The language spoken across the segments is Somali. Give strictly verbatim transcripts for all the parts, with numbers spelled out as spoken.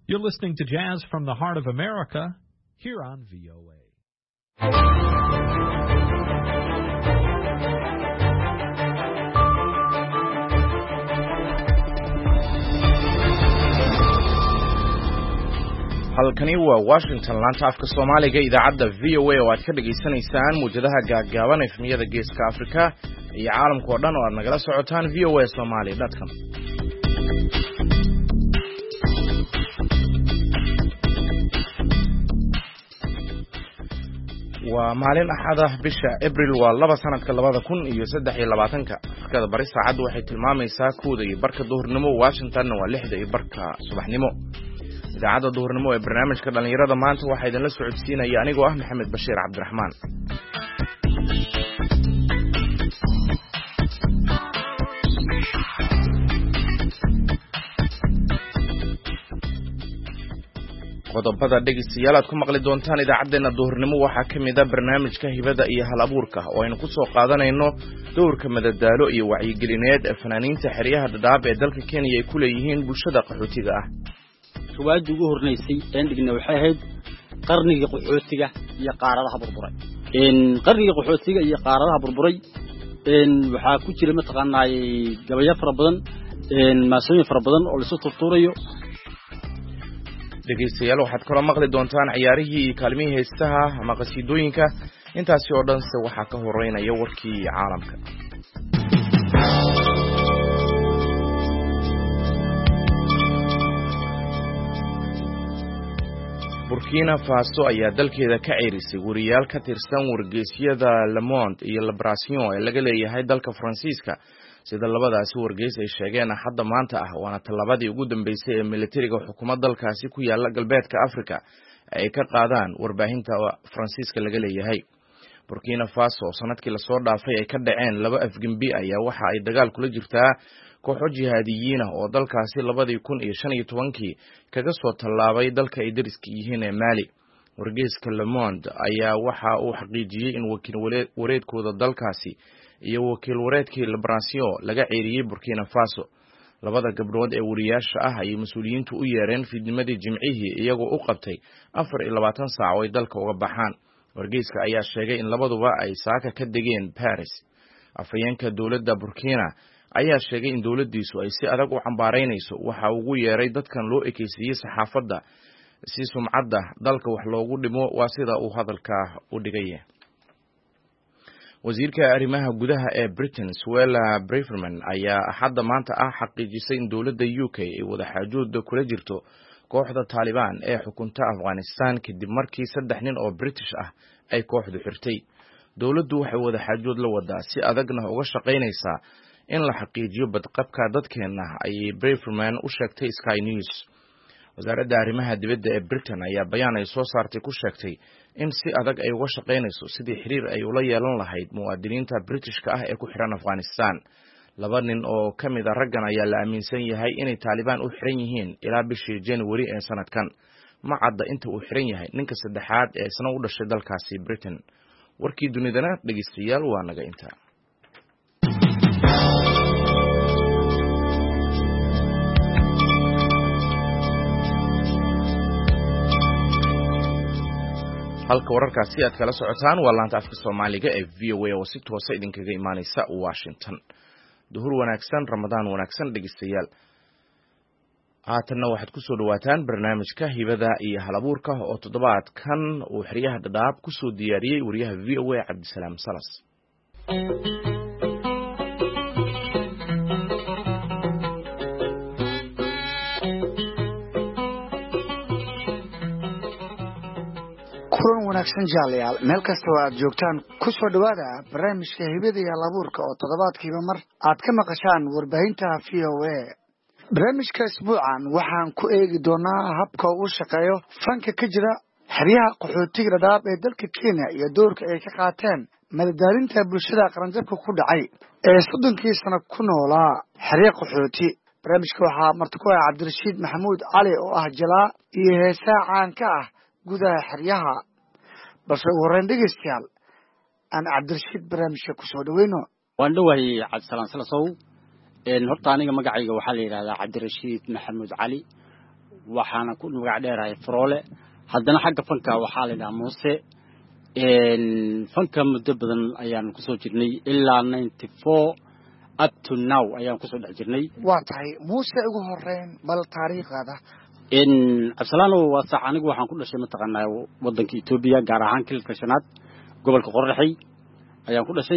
You're listening to Jazz from the Heart of America, here on V O A. halkani waa Washington laanta afka Soomaaliga idaacadda V O A oo aad ka dhageysanaysaan muujadaha gaagaaban ee efmiyada geeska Afrika iyo caalamka oo dhan oo aad nagala socotaan v o a somali dot com. waa maalin axada bisha April waa laba sanadka labada kun iyo saddex iyo labaatanka Afrikada bari saacadu waxay tilmaamaysaa kooda iyo barka duhurnimo Washington waa lixda iyo barka subaxnimo. idaacadda duhurnimo ee barnaamijka dhalinyarada maanta waxaa idinla socodsiinaya anigoo ah Maxamed Bashiir Cabdiraxmaan. qodobada dhegeystayaal aad ku maqli doontaan idaacadeena duhurnimo waxaa ka mid ah barnaamijka hibada iyo hal abuurka oo aynu ku soo qaadanayno dowrka madadaalo iyo wacyigelineed ee fanaaniinta xeryaha dhadhaab ee dalka Kenya ay ku leeyihiin bulshada qaxootiga ah. su'aadii ugu horreysay ee dhigna waxay ahayd qarniga qaxootiga iyo qaaradaha burburay in qarniga qaxootiga iyo qaaradaha burburay in waxa ku jira mataqaanay gabayo fara badan in maasooyin fara badan oo la soo turturayo. dhegeystayaal waxaad kala maqli doontaan ciyaarihii kaalmihii heesaha ama qasiidooyinka intaasi oo dhan se waxaa ka horeynaya warkii caalamka. Burkina Faso ayaa dalkeeda ka ceerisay wariyaal ka tirsan wargeysyada Le Monde iyo Libération ee laga leeyahay dalka Faransiiska sida labadaasi wargeys ay sheegeen hadda maanta ah waana talabadii ugu dambeysay ee militariga xukuumadda dalkaasi ku yaala galbeedka Afrika ay ka qaadaan warbaahinta Faransiiska laga leeyahay. Burkina Faso sanadkii la soo dhaafay ay ka dhaceen laba afgembi ayaa waxa ay dagaal kula jirtaa kooxo jihaadiyiin ah oo dalkaasi labadii kun iyo shan iyo tobankii kaga soo tallaabay dalka ay dariska yihiin ee Mali. wargeyska Le Monde ayaa waxa uu xaqiijiyay in wakiil wareedkooda dalkaasi iyo wakiil wareedkii Libération laga ceeriyay Burkina Faso. labada gabdhood ee wariyaasha ah ay mas'uuliyiintu u yeereen fiidnimadii Jimcihii iyagoo u qabtay afar iyo labaatan saac oo ay dalka uga baxaan. wargeyska ayaa sheegay in labaduba ay saaka ka degeen Paris. afayeenka dowladda Burkina ayaa sheegay in dowladdiisu ay si adag u cambaaraynayso waxa ugu yeeray dadkan loo ekeysiyay saxaafadda si sumcadda dalka wax loogu dhimo waa sida uu hadalka u dhigay. wasiirka arrimaha gudaha ee Britain Suella Braverman ayaa hadda maanta ah xaqiijisay in dowladda U K ay wada xaajood kula jirto kooxda Taliban ee xukunta Afghanistan kadib markii saddex nin oo British ah ay kooxdu xirtay. dowladdu waxay wada xaajood la wadaa si adagna uga shaqaynaysaa in la xaqiijiyo badqabka dadkeena ayay Braverman u sheegtay Sky News. wasaaradda arrimaha dibadda ee Britain ayaa bayaan ay soo saartay ku sheegtay in si adag ay uga shaqaynayso sidii xiriir ay ula yeelan lahayd muwaadiniinta Britishka ah ee ku xiran Afghanistan. laba nin oo ka mid ah raggan ayaa la aaminsan yahay inay Taliban u xiran yihiin ilaa bishii January ee sanadkan. ma cadda inta uu xiran yahay ninka saddexaad ee isna u dhashay dalkaasi Britain. warkii dunidana dhegeystayaal waa naga intaa. halka wararkaasi aad kala socotaan waa laanta afka Soomaaliga ee V O A oo si toos ah idinkaga imaanaysa Washington. duhur wanaagsan, Ramadaan wanaagsan dhegeystayaal. haatanna waxaad ku soo dhawaataan barnaamijka hibada iyo hal abuurka oo toddobaadkan uu xeryaha dhadhaab ku soo diyaariyay wariyaha V O A Cabdisalaam Salas. kulan wanaagsan jaalayaal meel kasta oo aad joogtaan ku soo dhawaada barnaamijka hibada iyo hal abuurka oo toddobaadkiiba mar aad ka maqashaan warbaahinta V O A. barnaamijka isbuucan waxaan ku eegi doonaa habka uu shaqeeyo fanka ka jira xeryaha qaxootiga dhadhaab ee dalka Kenya iyo doorka ay ka qaateen madadaalinta bulshada qaranjabka ku dhacay ee soddonkii sano ku noolaa xeryaha qaxooti. barnaamijka waxaa marti ku ah Cabdirashiid Maxamuud Cali oo ah jalaa iyo heesaa caan ka ah gudaha xeryaha. balse ugu horreyn dhegeystayaal aan Cabdirashiid barnaamijka ku soo dhaweyno. waan dhawahay Cabdisalaam Salasow. een horta aniga magacayga waxaa la yiraahdaa Cabdirashiid Maxamuud Cali waxaana ku magac dheerahay Froole haddana xagga fanka waxaa la yiraahdaa Muuse fanka muddo badan ayaan ku soo jirnay ilaa ninety-four up to now ayaan ku soo dhex jirnay waa tahay Muuse ugu horreyn bal taariikhada in Absalano waa sax anigu waxaan ku dhashay mataqaanaa wadanka Itoobiya gaar ahaan kilka shanaad gobolka Qorraxay ayaan ku dhashay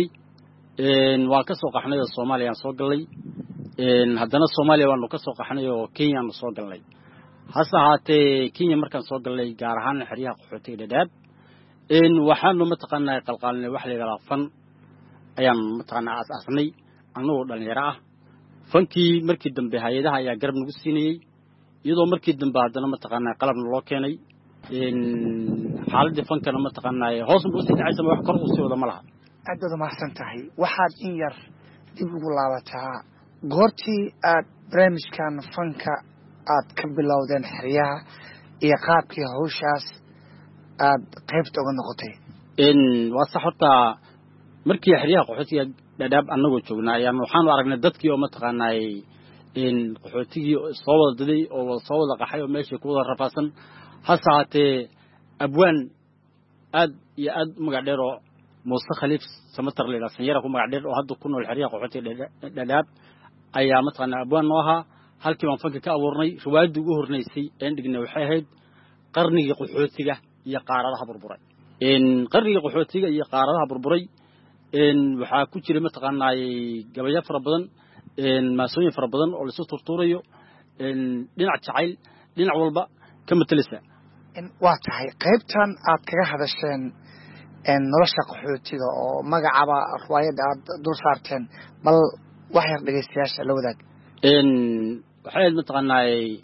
in waa ka soo qaxnay oo Soomaaliya soo galay in haddana Soomaaliya waanu ka soo qaxnay oo Kenya aanu soo galnay hase ahaatee Kenya markaan soo galnay gaar ahaan xeryaha qaxootiga Dadaab in waxaanu mataqaanaa qalqaalnay wax la yiraahdo fan ayaan mataqaanaa aasnay anoo dhalinyaro ah fankii markii dambe hay'adaha ayaa garab nagu siinayay iyadoo markii dambe haddana mataqaanaa qalab loo keenay in xaaladda fankana mataqaanaa hoos u sii dhacaysa wax kor u sii wada malaha aad baad mahadsan tahay waxaad in yar dib ugu laabataa goortii aad barnaamijkan fanka aad ka bilowdeen xeryaha iyo qaabkii hawshaas aad qaybta uga noqotay in waa sax horta markii xeryaha qaxootiga Dadaab anagoo joognaa ayaan waxaan aragnay dadkii oo mataqaanaa in qaxootigii soo wada daday oo soo wada qaxay oo meesha ku wada rafaasan hasaatee abwaan aad iyo aad magac dheer oo Muuse Khaliif Samatar leeyahay sanyara ku magac dheer oo hadda ku nool xeryaha qaxootiga Dadaab ayaa mataqaanaa abwaan noo ahaa halkii baan fanka ka abuurnay riwaayadii ugu horreysay ee dhignay waxay ahayd qarnigii qaxootiga iyo qaaradaha burburay in qarnigii qaxootiga iyo qaaradaha burburay in waxa ku jira mataqaanaa gabayo fara badan in maasooyin fara badan oo la soo turtuurayo in dhinac jacayl dhinac walba ka matalisa in waa tahay qaybtan aad kaga hadasheen in nolosha qaxootiga oo magacaba riwaayada aad dul saarteen bal wax yar dhageystayaasha la wadaag in waxay mataqaanaa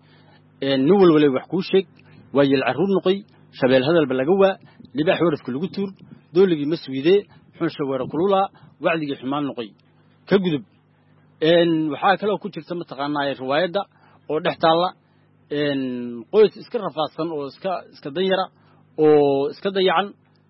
in nin walba wax ku sheeg waa yeel caruur noqoy shabeel hadalba laga waa libaax warafka lagu tuur dooligii maswiide xunsha weerar kulula wacdigii xumaan noqoy ka gudub in waxa kale oo ku jirta mataqaanaa riwaayada oo dhex taala in qoys iska rafaadsan oo iska iska danyara oo iska dayacan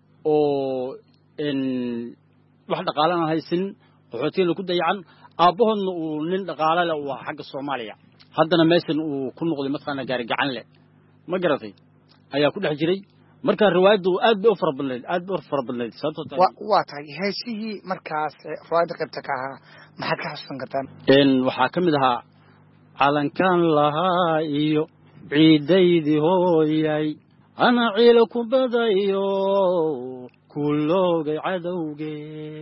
oo in wax dhaqaale aan haysan qaxootiga ku dayacan aabahoodna uu nin dhaqaale leh oo xagga Soomaaliya haddana meeshan uu ku noqday mataqaanaa gaari gacan leh ma garatay ayaa ku dhex jiray marka riwaayadu aad bay u farabadnayd aad bay u farabadnayd sababtoo waa waa tahay heesihii markaas riwaayada qaybta ka ahaa maxaad ka xasuusan kartaan in waxa kamid ahaa calankan lahaa iyo ciidaydii hooyay ana ciil ku badayo kullogay cadawge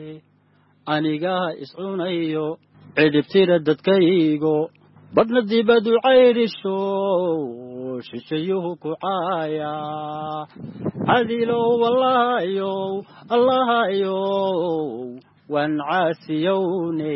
aniga iscunayo cidibtira dadkaygo badna dibadu cayrisho shishayuhu ku caaya cadilo wallahayo allahayo wan caasiyowne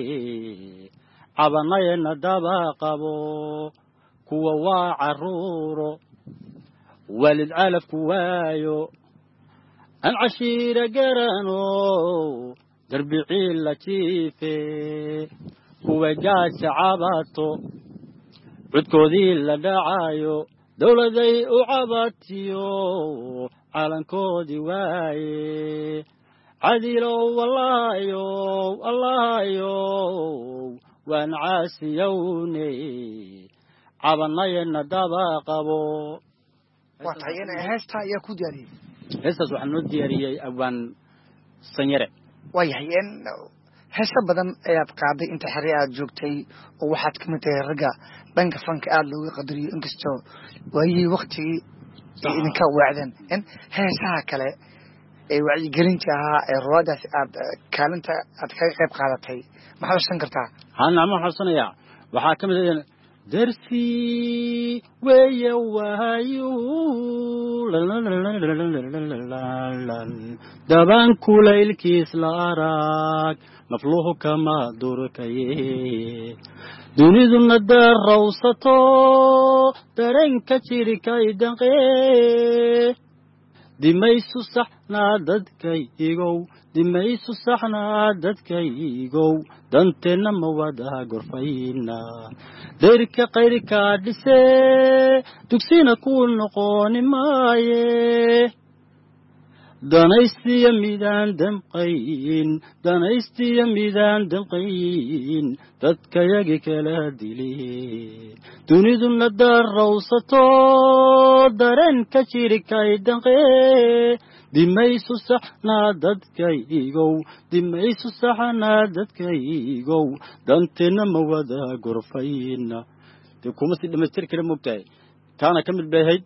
cabanayna daba qabo kuwa waa caruuro walid calafku waayo an cashiira garano darbicii la jiife kuwa gaaja cabato cudkoodii la dhacayo dowladay u cabatiyo calankoodii waaye cadilo wallahayo allahayo waan caasiyowne cabanayna daba qabo waa tahay in heesta ayaa ku diyaariyey heestaas waxaa noo diyaariyey abwaan sanyare waayahay in heesa badan ayaad qaaday inta xerya aad joogtay oo waxaad ka mid tahay ragga dhanka fanka aad looga qadariyo inkastoo waayihii waktigii ay idinka waacdeen in heesaha kale ee wacyigelinta ahaa ee riwaayadaas aad kaalinta aad kaga qayb qaadatay maxaad xusan kartaa hana ma xusanayaa waxaa ka mid ah darsi weeye waayu daban kulaylkiis la arag nafluhu kama durkaye duniduna darawsato dareenka jirkay danqee dimaysu saxnaa dadkaygow dimaysu saxnaa dadkaygow danteenna ma wada gorfayna deyrka qayrkaa dhisee dugsina ku noqoni maaye danaystiya midaan damqayn danaystiya midaan damqayn dadkayagi kala dileen duniduna darrawsato dareenka jirkay danqee dimaysu saxnaa dadkaygow dimaysu saxnaa dadkaygow danteena ma wada gorfayna dee kuma si dhamaystir kale moogtahay taana ka mid bay ahayd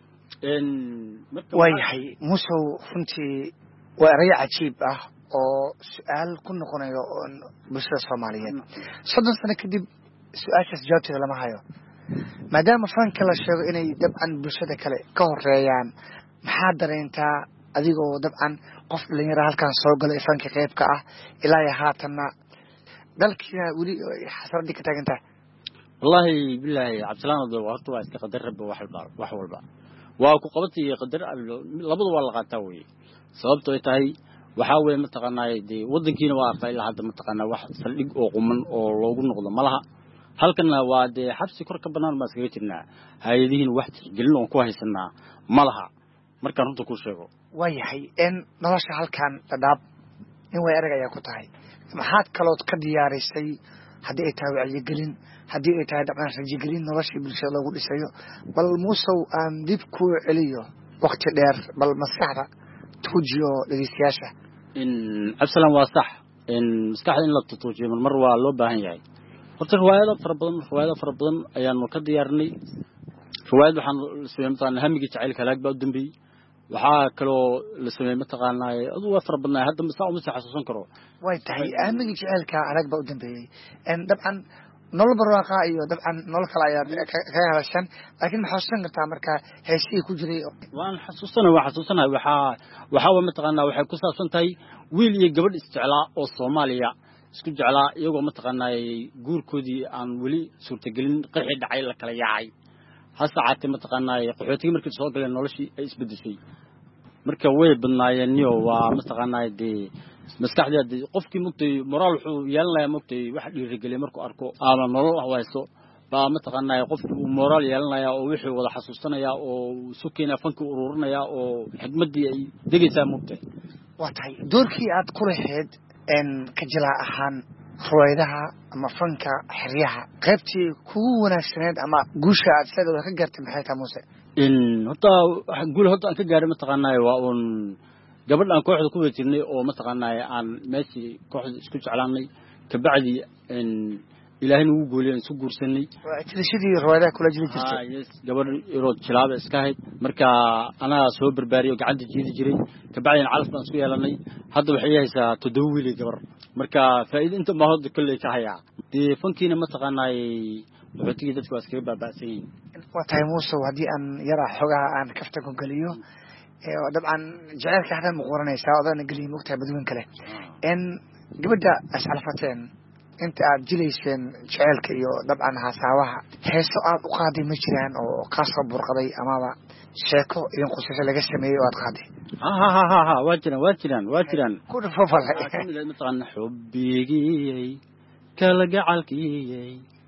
waayahay musow runtii waa erayo cajiib ah oo su-aal ku noqonayo bulshada soomaaliyeed soddon sano kadib su-aashaas jawaabteeda lama hayo maadaama fanka la sheego inay dabcan bulshada kale ka horeeyaan maxaa dareentaa adigoo dabcan qof dhalinyara halkan soo galay fanka qeybka ah ilaa iyo haatanna dalkiina weli xasradii ka taagan tahay wallaahi bilaahi cabdisalaan horta waa iska qadar rabba wax walba waa ku qabatay qadar labadu waa la qaataa weeye sababtoo ay tahay waxaa weeye mataqaanaa dee waddankiina waa artay ilaa hadda mataqaanaa wax saldhig oo quman oo loogu noqdo ma laha halkanna waa dee xabsi kor ka bannaan baan iskaga jirnaa hay-adihiina wax tixgelin oon ku haysanaa ma laha markaan runta ku sheego waayahay in nolosha halkan dhadhaab in way erag ayaa ku tahay maxaad kalood ka diyaarisay haddii ay tahay wacyigelin haddii ay tahay dabcan rajigelin noloshii bulshada loogu dhisayo bal muusow aan dib kuu celiyo wakti dheer bal maskaxda tuujiyo dhegeystayaasha in cabdisalaan waa sax in maskaxda in la tuujiyo marmar waa loo baahan yahay horta riwaayado fara badan riwaayado fara badan ayaanu ka diyaarinay riwaayad waxaan sameeyay mataqaanaa hamigii jacaylka halaag baa u dambeeyey waxaa kaloo la sameeyey mataqaanaa adu waa fara badnaa hadda masaa uma sii xasuusan karo way tahay hamigii jacaylka halaag baa u dambeeyey dabcan nolol barwaaqa iyo dabcan nolol kale ayaad kaga hadashaan laakiin ma xasuusan kartaa markaa heesihii ku jiray waan xasuusana waa xasuusanahay waxaa waxaa waa mataqaanaa waxay ku saabsan tahay wiil iyo gabadh isjeclaa oo Soomaaliya isku jeclaa iyagoo mataqaanaa guurkoodii aan weli suurtagelin qixi dhacay la kala yaacay hasa caatay mataqaanaa qaxootiga markii soo galeen noloshii ay isbedeshay marka way badnaayeen niyo waa mataqaanaa dee maskaxdeeda qofkii mugtay moraal wuxuu yeelanayaa mugtay wax dhiirigeliyay markuu arko ama nolol hawayso baa mataqaanaa qofkii uu moraal yeelanayaa oo wixii wada xasuusanaya oo sukeena fanka ururinaya oo xigmadii ay degaysaa mugtay waa tahay doorkii aad ku lahayd in ka jilaa ahaan ruwaydaha ama fanka xiryaha qaybtii kugu wanaagsaneed ama guusha aad sidoo ka gaartay maxay tahay Muuse in horta guul horta aan ka gaaray mataqaanaa waa un gabadh aan kooxda ku wajirnay oo mataqaanaa aan meeshii kooxda isku jeclaanay ka bacdi in ilaahay nagu gooliyay isku guursanay waa tirashadii ruwaydaha kula jiri jirtay ah yes gabadh irood jilaaba iska hayd marka ana soo barbaariyo gacanta jiidi jiray ka bacdi calaf baan isku yeelanay hadda waxay haysaa toddoba wiil gabar marka faa'iido inta ma hada kulay ka hayaa dee fankiina mataqaanaa wuxuu tigii dadku iskaga baabaasan yihiin waa tahay Muuse haddii aan yara xogaha aan kafta ku galiyo ee dabcan jaceelka hadaan muqoranaysaa odana galiyo mugtahay badweyn kale in gabadha asxalfateen inta aad jilayseen jaceelka iyo dabcan haasawaha heeso aad u qaaday ma jiraan oo ka soo burqaday amaba sheeko idin qosasho laga sameeyay oo aad qaaday ha ha ha ha waa jiraan waa jiraan waa jiraan ku dhafalay mataqaanaa xubbigii kala gacalkii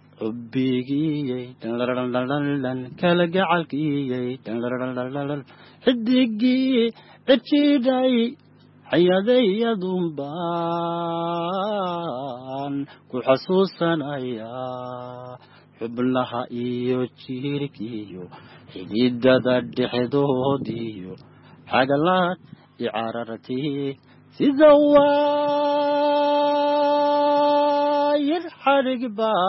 xubbigii kala gacalkii xidigii cidjiday xayadayadun baan ku xasuusanayaa xubnaha iyo jiirkiyo xididada dhexdoodiyo xagalaad icarartii sida waayir xadhig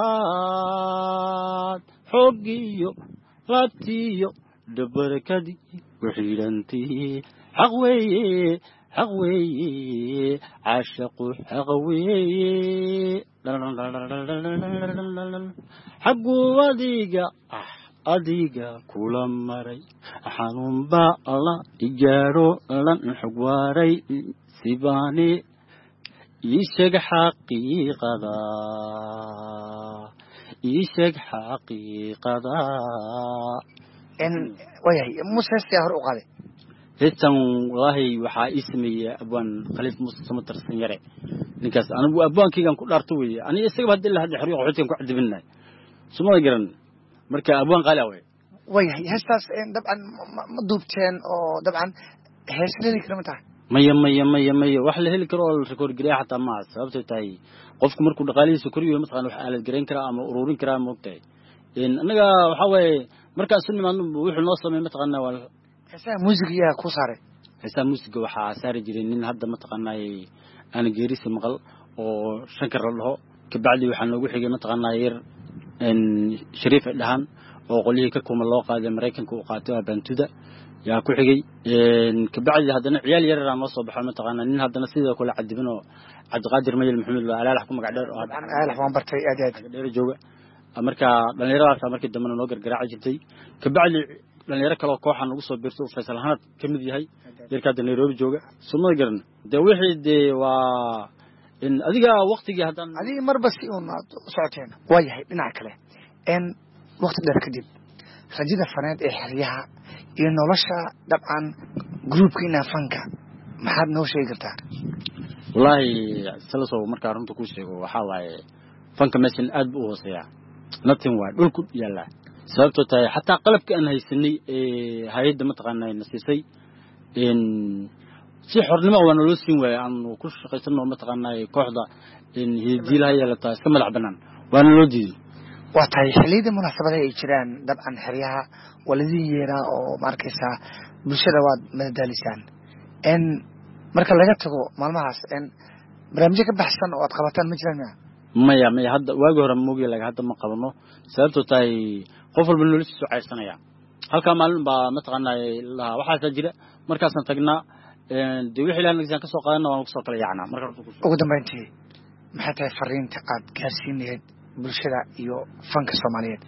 baad xoogiyo laabtiyo dhabarkadii ku xidhantii xaq weeye xaq weeye caashaqu xaq weeye xagguu adiga ah adiga kula maray xanuun baa alla igaadho lan xog waaray sibaani ii sheeg xaqiiqada ii sheeg xaqiiqada in wayahay Muuse si hor u qaaday heestan wallaahi waxaa ii sameeyay abwaan khaliif Muuse Samatar Sanyare ninkaas anigu abwaankaygan ku dhaarto weeye aniga isaga hadii la hadii xariiq xoojin ku cadibinay sumada garan marka abwaan qaali ah wayahay heestaas in dabcan ma duubteen oo dabcan heesleeli kala mata maya maya maya maya wax la heli karo oo la record gareeyo xataa ma sababtay tahay qofku markuu dhaqaalihiisa koriyo mataqaan wax aad gareyn kara ama ururin kara moogtay in anaga waxa way markaan soo nimaadno wuxuu noo sameeyay mataqaan wal heesaha muusiga ku saaray heesaha muusiga waxa saari jiray nin hadda mataqaan aan geerisi maqal oo shankar laho ka bacdi waxa noogu xigay mataqaan yar in shariif dhahan oo qolihii ka kuma loo qaaday Mareykanka uu qaatay Bantuda yaa ku xigay in ka bacdi hadana ciyaal yar aan noo soo baxay mataqaan nin hadana sidoo kale cadibin oo Cabdiqaadir Mayl Maxamed waa alaalax ku magac dheer oo alaalax waan bartay aad aad dheer jooga marka dhalinyaradaas markii dambe noo gargaraac jirtay ka bacdi dhalinyaro kale oo kooxan ugu soo biirtay Faysal Hanad kamid yahay yarka Nairobi jooga sumada garan de wixii de waa in adiga waqtiga hadan adiga marba si uu socoteen way yahay dhinaca kale in waqti dheer kadib rajada faneed ee xiriyaha iyo nolosha dabcan groupkiina fanka maxaad noo sheegi kartaa wallahi salaso marka runta ku sheego waxa waaye fanka meeshan aad buu hooseeyaa nothing waa dhulku yaala sababtoo tahay xataa qalabka aan haysanay ee hay'adda mataqaanay nasisay in si xornimo waan loo siin waayay aan ku shaqeysano mataqaanay kooxda in hidilaha yeelata iska madax banaan waan loo diiday waa tahay xilliga munaasabadaha ay jiraan dabcan xiriyaha waladii yeera oo markaysa bulshada waad madalisaan in marka laga tago maalmahaas in barnaamijyo ka baxsan oo aad qabataan ma jiraan maya maya hadda waagi hore moogay laga hadda ma qabano sababtoo tahay qof walba noloshiisu caysanaya halka maalin baa mataqaanay la waxa jira markaas aan tagnaa ee de wixii ilaahay naga ka soo qaadana waan ku soo kala yaacnaa marka ugu dambeyntii maxay tahay fariinta aad gaarsiineed bulshada iyo fanka Soomaaliyeed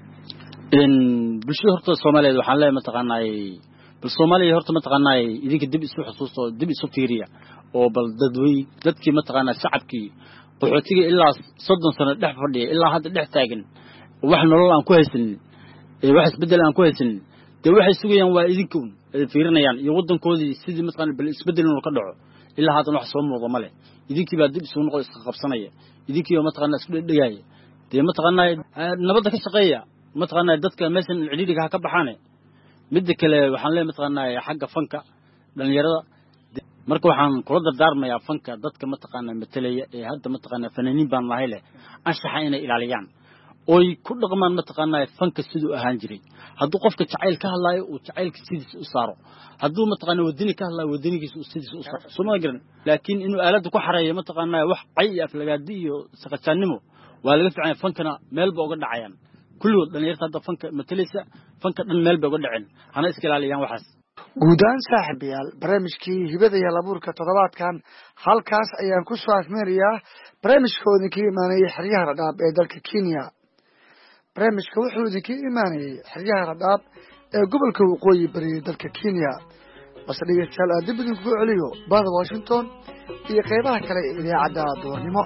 in bulshada horta Soomaaliyeed waxaan leeyahay mataqaanay bal Soomaaliya horta mataqaanay idinka dib isu xusuusto dib isu fiiriya oo bal dadwey dadkii mataqaanay shacabkii qaxootiga ilaa soddon sano dhex fadhiya ilaa hadda dhex taagan wax nolol aan ku haysan ee wax isbedel aan ku haysan de waxay sugayaan waa idinkoon ee fiirinayaan iyo wadankoodii sidii mataqaanay bal isbedel inuu ka dhaco ilaa hadda wax soo muuqdo male idinkii baa dib isu noqon iska qabsanaya idinkii oo mataqaanay isku dhigaya de mataqaanay nabadda ka shaqeeya mataqaanay dadka meeshan ciliiriga ka baxaan mid kale waxaan leeyahay mataqaanay xagga fanka dhalinyarada marka waxaan kula dardaarmayaa fanka dadka mataqaanay matalaya ee hadda mataqaanay fanaaniin baan lahay leh anshaxa inay ilaaliyaan oo ku dhaqmaan mataqaanay fanka sidoo ahaan jiray hadduu qofka jacayl ka hadlaayo uu jacaylka sidiisa u saaro hadduu mataqaanay wadani ka hadlaayo wadanigiisa uu sidiisa u saaro soo ma garan laakiin inuu aalada ku xareeyo mataqaanay wax cay aflagaadi iyo saqajaanimo waa laga fiican fankana meel ba uga dhacayaan kullu dhalinyarada hadda fanka matalaysa fanka dhan meel ba uga dhaceen hana iska ilaaliyaan waxaas guudaan saaxiibayaal barnaamijkii hibada iyo labuurka toddobaadkan halkaas ayaan ku soo afmeerayaa barnaamijkooda ka imaanayay xeryaha Radhaab ee dalka Kenya barnaamijka wuxuu idinka imaanayay xeryaha Radhaab ee gobolka waqooyi bari dalka Kenya bas dhegeystayaal aad dib idinku celiyo baada Washington iyo qeybaha kale ee idaacadda doornimo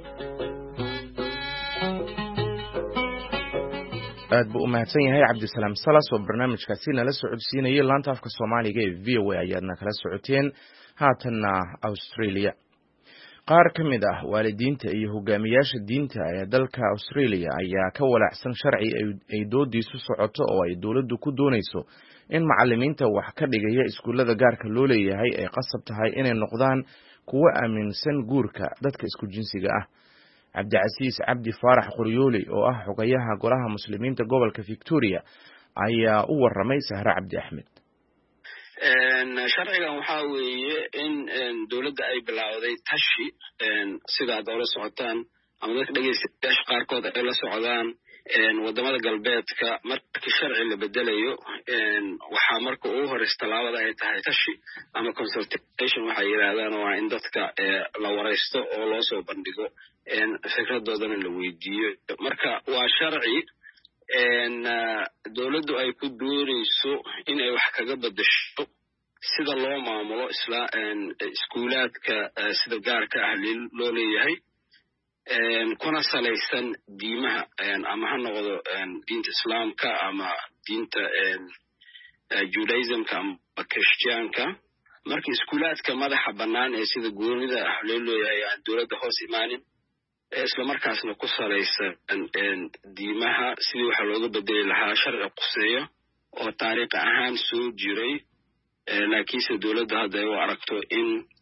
aad buu u mahadsan yahay Cabdisalaam Salas oo barnaamijkaasi nala socodsiinayay laanta afka Soomaaliga ee V O A ayaadna kala socoteen haatanna Australia qaar ka mid ah waalidiinta iyo hogaamiyaasha diinta ee dalka Australia ayaa ka walaacsan sharci ay doodiisu socoto oo ay dawladdu ku doonayso in macallimiinta wax ka dhigaya iskuulada gaarka loo leeyahay ay qasab tahay inay noqdaan kuwa aaminsan guurka dadka isku jinsiga ah Cabdicasiis Cabdi Faarax Qoryooli oo ah xogayaha golaha muslimiinta gobolka Victoria ayaa u waramay Sahra Cabdi Axmed een sharcigan waxa weeye in dawladda ay bilowday tashi een sida dawlad socotaan ama dadka dhageystayaasha qaarkood ay la socdaan een wadamada galbeedka markii sharci la bedelayo een waxa marka uu horeysta laabada ay tahay tashi ama consultation waxa yiraahdaan waa in dadka la wareysto oo loo soo bandhigo een fikradoodana la weydiiyo marka waa sharci een dawladdu ay ku doonayso in ay wax kaga bedesho sida loo maamulo isla een iskuulaadka sida gaarka ah loo leeyahay een kuna salaysan diimaha een ama ha noqdo een diinta islaamka ama diinta een Judaismka ama Christianka marka iskuulaadka madaxa bannaan ee sida goonida ah loo leeyahay aan dawladda hoos imaanin isla markaasna ku salaysan een diimaha sidii waxa looga bedeli lahaa sharci quseeyo oo taariikh ahaan soo jiray laakiinse dawladda hadda ay u aragto in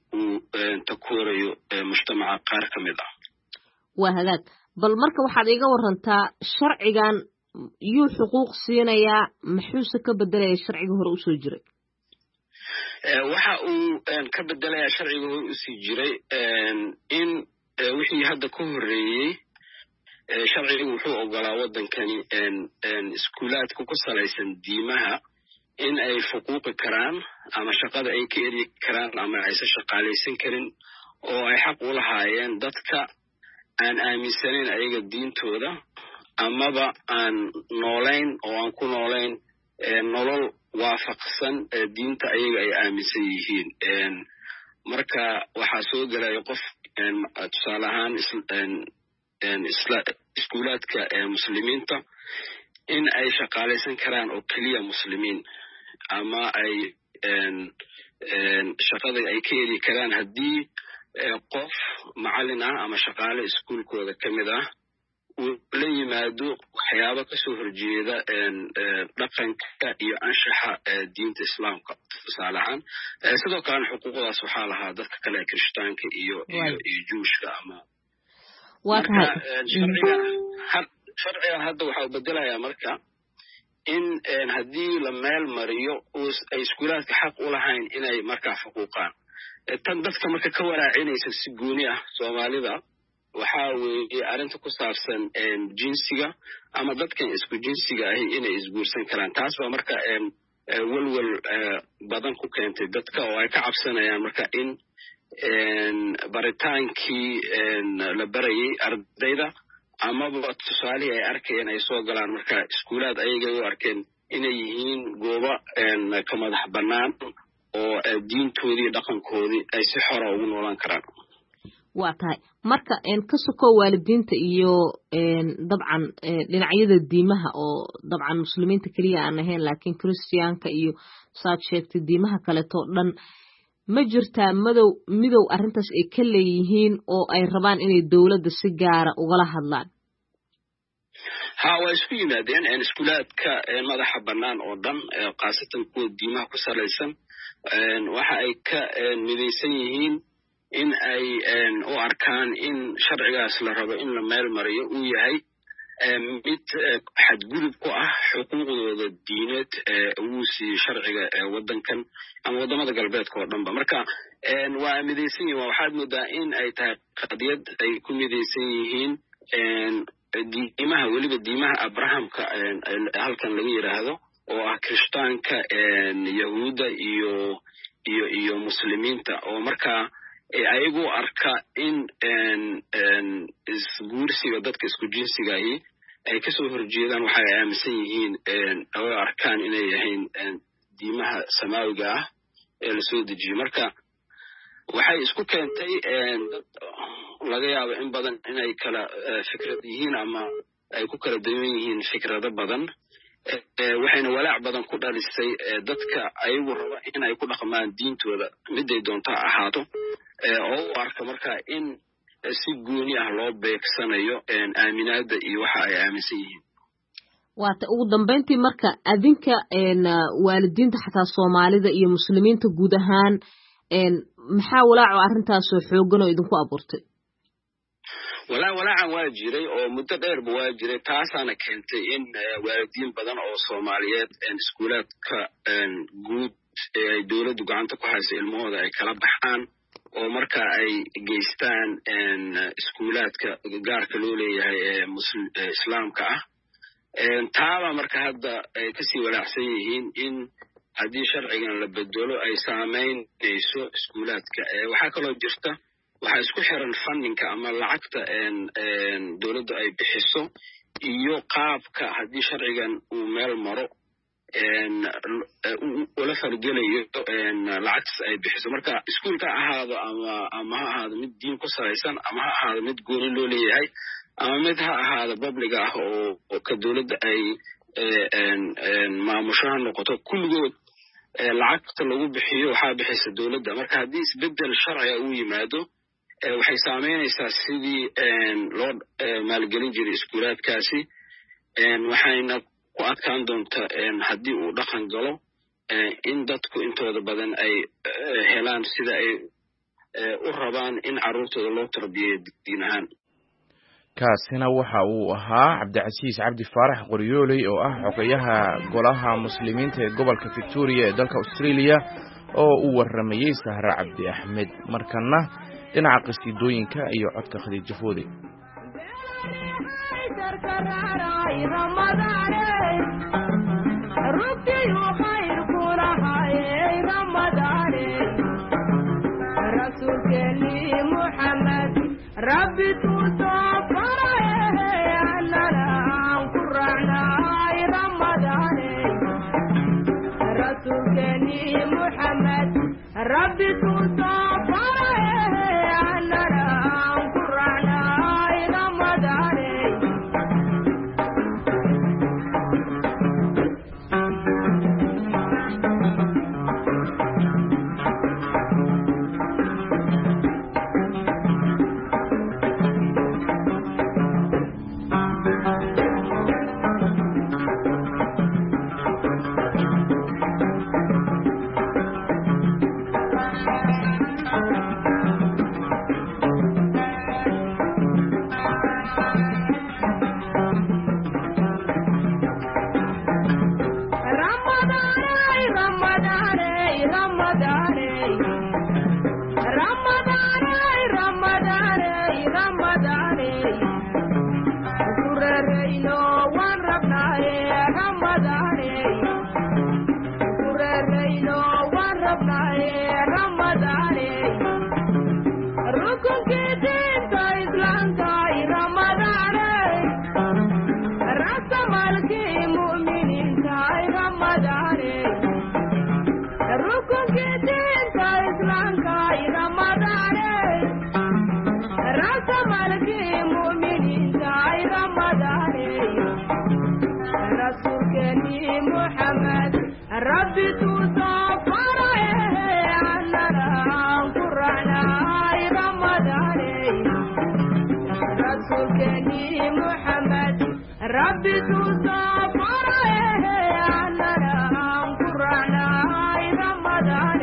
uu takorayo mujtamaca qaar ka mid ah waa hagaag bal marka waxaad iga warantaa sharcigan yuu xuquuq siinayaa maxuuse ka bedelaya sharciga hore usoo jiray waxa uu ka bedelayaa sharciga hore usii jiray in wixii hadda ka horreeyey sharcigu wuxuu ogolaa waddankani iskuulaadka ku salaysan diimaha in ay fuquuqi karaan ama shaqada ay ka eri karaan ama aysan shaqaalaysan karin oo ay xaq u lahaayeen dadka aan aaminsanayn ayaga diintooda amaba aan noolayn oo aan ku noolayn nolol waafaqsan diinta ayaga ay aaminsan yihiin marka waxaa soo gelaya qof tusaale ahaan iskuulaadka muslimiinta in ay shaqaalaysan karaan oo keliya muslimiin ama ay shaqada ay ka eri karaan haddii qof macallin ah ama shaqaale iskuulkooda ka mid ah uu la yimaado waxyaabo kasoo horjeeda dhaqanka iyo anshaxa diinta islaamka tusaale ahaan sidoo kalena xuquuqdaas waxaa lahaa dadka kale kirishtaanka iyo iyo juushka ama waa tahay sharciga hadda waxa uu bedelayaa marka in haddii la meel mariyo ay iskuulaadka xaq u lahayn inay markaa xuquuqaan tan dadka marka ka waraacinaysa si gooni ah soomaalida waxaa weeye arrinta ku saabsan jinsiga ama dadkan isku jinsiga ahi inay isguursan karaan taas baa marka welwel badan ku keentay dadka oo ay ka cabsanayaan marka in baritaankii la barayay ardayda amaba tusaalihii ay arkayeen ay soo galaan marka iskuulaad ayagay u arkeen inay yihiin goobo ka madax bannaan oo diintoodii dhaqankoodii ay si xora ugu noolaan karaan waa tahay marka ka sokow waalidiinta iyo dabcan dhinacyada diimaha oo dabcan muslimiinta keliya aan ahayn laakiin christiyaanka iyo saad sheegtay diimaha kaleetoo dhan ma jirtaa madow midow arrintaas ay ka leeyihiin oo ay rabaan inay dowladda si gaara ugala hadlaan ha waa isku yimaadeen iskuulaadka madaxa bannaan oo dhan khaasatan kuwa diimaha ku salaysan waxa ay ka midaysan yihiin in ay u arkaan in sharcigaas la rabo in la meel mariyo uu yahay mid xadgudub ku ah xuquuqdooda diineed uu siiyey sharciga waddankan ama waddamada galbeedka oo dhanba marka waa midaysan yihin waxaad moodaa in ay tahay qadiyad ay ku midaysan yihiin diimaha weliba diimaha abrahamka halkan laga yidhaahdo oo ah kirishtaanka yahuudda iyo iyo iyo muslimiinta oo markaa ayagu arka in isguursiga dadka isku jinsigahi ay kasoo horjeedaan waxay aaminsan yihiin ay arkaan inay yahayn diimaha samaawiga ah ee lasoo dejiyey marka waxay isku keentay dad laga yaabo in badan inay kala fikrad yihiin ama ay ku kala duwan yihiin fikrado badan waxayna walaac badan ku dhalisay dadka ayagu raba in ay ku dhaqmaan diintooda miday doonta ahaato oo u arka marka in si gooni ah loo beegsanayo aaminaada iyo waxa ay aaminsan yihiin waata ugu dambayntii marka adinka waalidiinta xataa soomaalida iyo muslimiinta guud ahaan maxaa walaaco arrintaasoo xoogan oo idinku abuurtay walaa walaacan waa jiray oo muddo dheerba waa jiray taasaana keentay in waalidiin badan oo soomaaliyeed iskuulaadka guud ee ay dowladdu gacanta ku hayso ilmahooda ay kala baxaan oo marka ay geystaan iskuulaadka gaarka loo leeyahay ee muslim islaamka ah taaba marka hadda ay kasii walaacsan yihiin in haddii sharcigan la bedelo ay saamaynayso iskuulaadka waxaa kaloo jirta waxaa isku xiran fundinka ama lacagta dowladda ay bixiso iyo qaabka haddii sharcigan uu meel maro ula fargelayo lacagtas ay bixiso marka iskuulka ha ahaado ama ama ha ahaado mid diin ku salaysan ama ha ahaado mid gooni loo leeyahay ama mid ha ahaado publiga ah oo ka dowladda ay maamusho ha noqoto kulligood lacagta lagu bixiyo waxaa bixisa dowladda marka haddii isbedel sharciga uu yimaado waxay saamaynaysaa sidii loo maalgelin jiray iskuulaadkaasi waxayna ku adkaan doonta haddii uu dhaqan galo in dadku intooda badan ay helaan sida ay u rabaan in carruurtooda loo tarbiyeeyo diin ahaan. kaasina waxa uu ahaa cabdicasiis cabdi faarax qoryooley oo ah xogayaha golaha muslimiinta ee gobolka Victoria ee dalka Australia oo uu waramayay Sahra Cabdi Axmed. markana dhinaca qasiidooyinka iyo codka Khadiija Foode. ربي تصفر أننا قرعنا رمضان رسولني محمد ربي تصفر أننا قرعنا رمضان ربي تصفر أننا قرعنا رمضان رسولني محمد ربي تصفر أننا قرعنا رمضان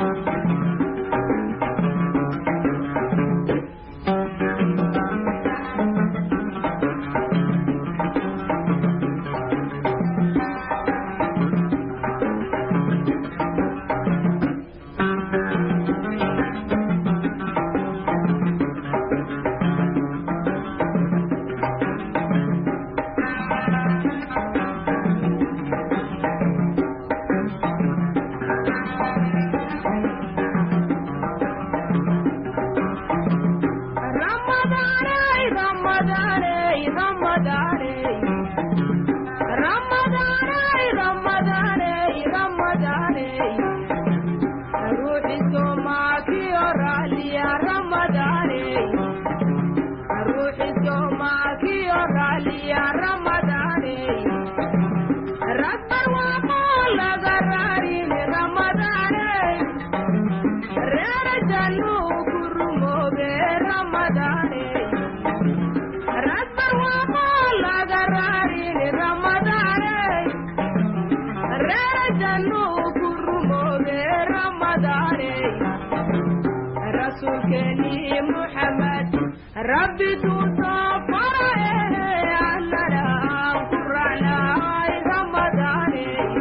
رسولني محمد ربي تصفر أننا قرعنا رمضان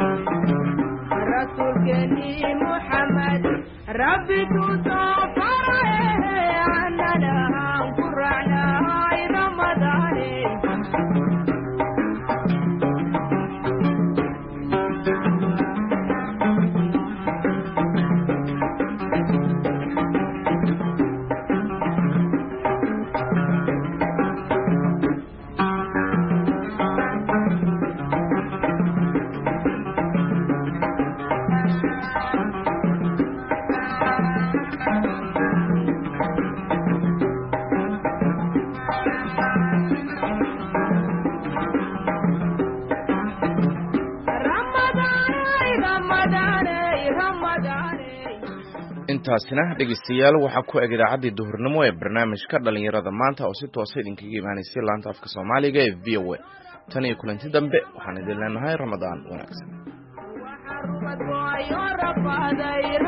رسولني محمد ربي تصفر أننا قرعنا رمضان intaasina dhegeystayaal waxa ku eg idaacadii duhurnimo ee barnaamijka dhalinyarada maanta oo si toos ah idinkaga imaanaysa laanta afka Soomaaliga ee V O A tan iyo kulanti dambe waxaan idin leenahay Ramadaan wanaagsan.